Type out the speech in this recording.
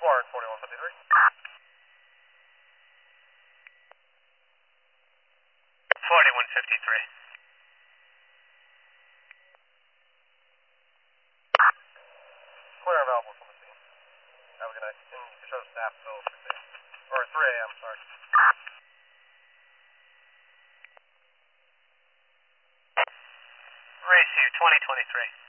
4153. 4153. Clear available from the scene. Have a good night. And you can show staff till 6 a.m. Or 3 a.m., sorry. Race 2023.